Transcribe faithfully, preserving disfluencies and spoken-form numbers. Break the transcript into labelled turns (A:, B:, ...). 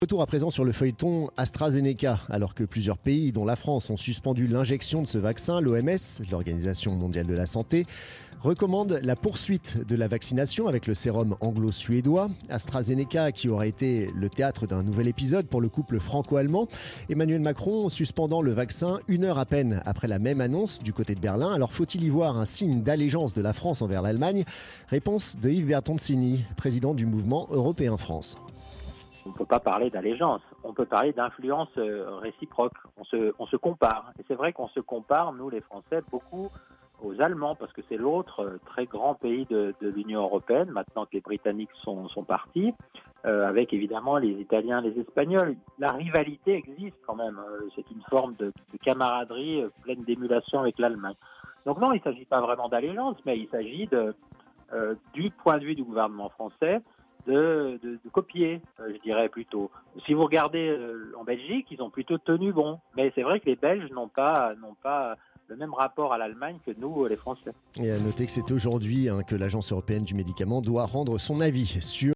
A: Retour à présent sur le feuilleton AstraZeneca. Alors que plusieurs pays, dont la France, ont suspendu l'injection de ce vaccin, l'O M S, l'Organisation mondiale de la santé, recommande la poursuite de la vaccination avec le sérum anglo-suédois. AstraZeneca, qui aurait été le théâtre d'un nouvel épisode pour le couple franco-allemand. Emmanuel Macron suspendant le vaccin une heure à peine après la même annonce du côté de Berlin. Alors faut-il y voir un signe d'allégeance de la France envers l'Allemagne ? Réponse de Yves Bertoncini, président du mouvement Européen France.
B: On ne peut pas parler d'allégeance, on peut parler d'influence réciproque, on se, on se compare. Et c'est vrai qu'on se compare, nous les Français, beaucoup aux Allemands, parce que c'est l'autre très grand pays de, de l'Union européenne, maintenant que les Britanniques sont, sont partis, euh, avec évidemment les Italiens, les Espagnols. La rivalité existe quand même, c'est une forme de, de camaraderie pleine d'émulation avec l'Allemagne. Donc non, il ne s'agit pas vraiment d'allégeance, mais il s'agit de, euh, du point de vue du gouvernement français, De, de, de copier, euh, je dirais plutôt. Si vous regardez euh, en Belgique, ils ont plutôt tenu bon. Mais c'est vrai que les Belges n'ont pas, n'ont pas le même rapport à l'Allemagne que nous, les Français.
A: Et à noter que c'est aujourd'hui hein, que l'Agence européenne du médicament doit rendre son avis sur